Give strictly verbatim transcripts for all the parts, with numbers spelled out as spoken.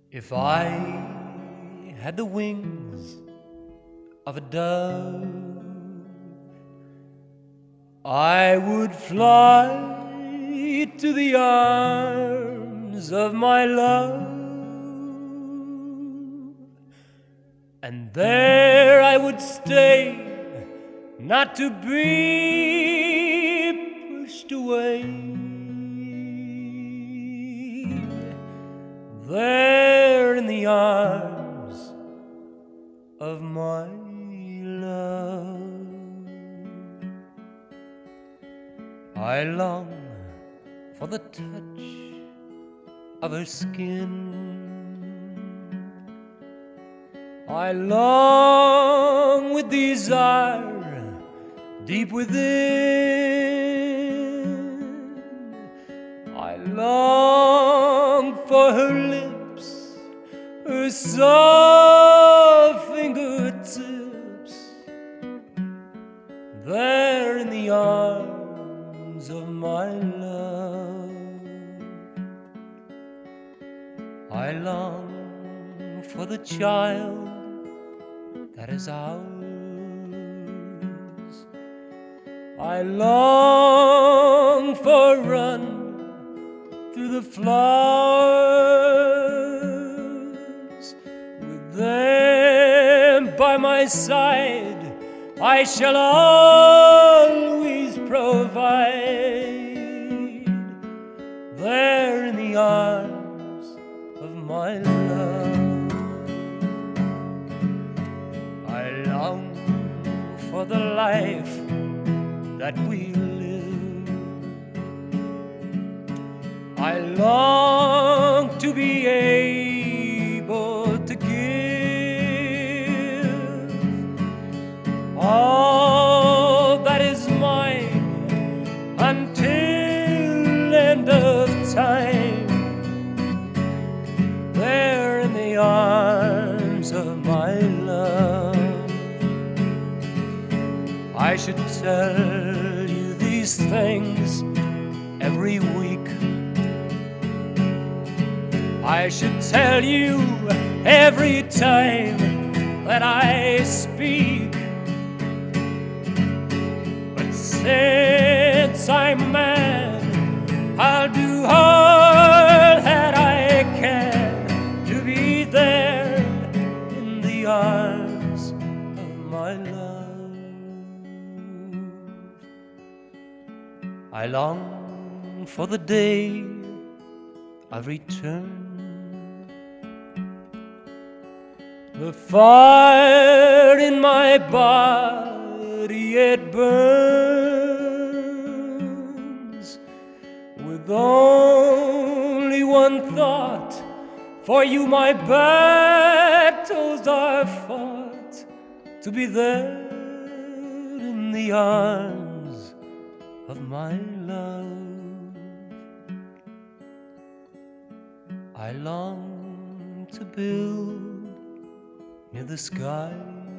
If I had the wings of a dove, I would fly to the arms of my love, and there I would stay, not to be pushed away. There in the arms of my love, I long for the touch of her skin. I long with desire deep within. I long for her lips, her soft fingertips, there in the arms of my love. I long for the child that is ours. I long for a run through the flowers. With them by my side, I shall always provide, there in the arms of my love. I long for the life that we live. I long to be able to give all that is mine until end of time, there in the arms of my love. I should tell you these things every week. I should tell you every time that I speak. But since I'm man, I'll do all that I can to be there in the arms of my love. I long for the day of return. The fire in my body, it burns with only one thought. For you my battles are fought, to be there in the arms of my love. I long to build near the sky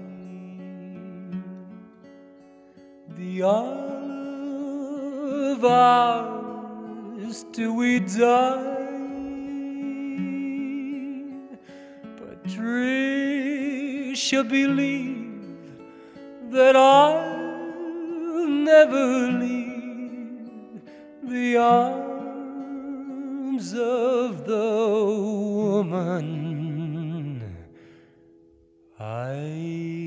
the olive hours till we die. Patricia, believe that I'll never leave the arms of the woman I